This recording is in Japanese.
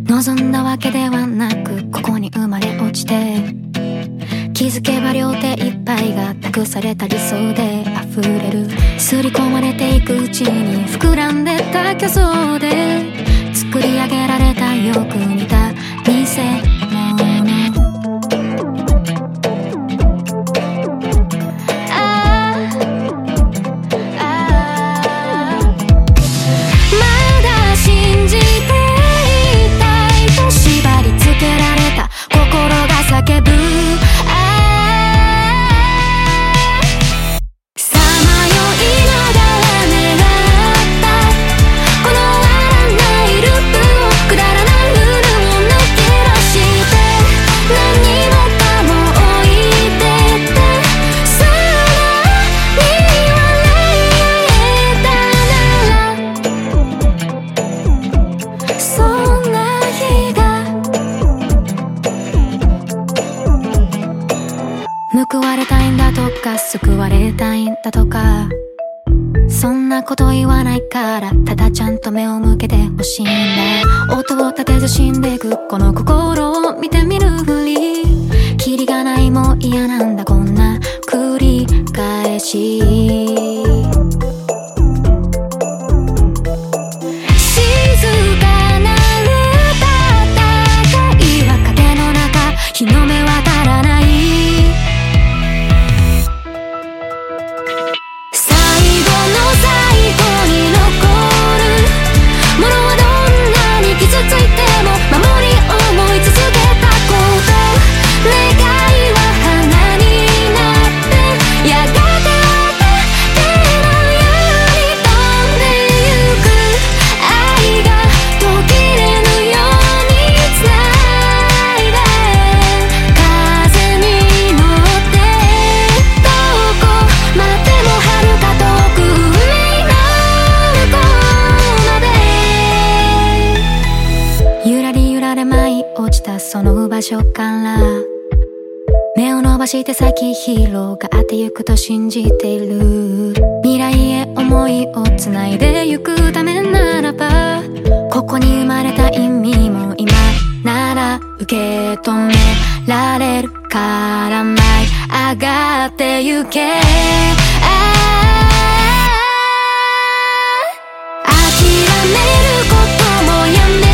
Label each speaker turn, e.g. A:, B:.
A: 望んだわけではなくここに生まれ落ちて、気づけば両手いっぱいが託された理想で溢れる。刷り込まれていくうちに膨らんでた虚像で作り上げられたよく似た偽物。叫ぶさまよいながら狙ったこの笑わないループをくだらないルールを抜け出して何もかも置いてってさらに笑えたならそんな日が報われたいんだとか救われたいんだとかそんなこと言わないからただちゃんと目を向けてほしいんだ。音を立てず死んでくこの心を見てみるふりキリがないもう嫌なんだこんな繰り返し日の目は足らない最後の最後に残るものはどんなに傷ついても守り思い続けたこと願いは花になってやがて手のように飛んでゆく愛が途切れぬようにつないで落ちたその場所から目を伸ばして先広がってゆくと信じている未来へ思いをつないでゆくためならばここに生まれた意味も今なら受け止められるから舞い上がってゆけ諦めることもやめ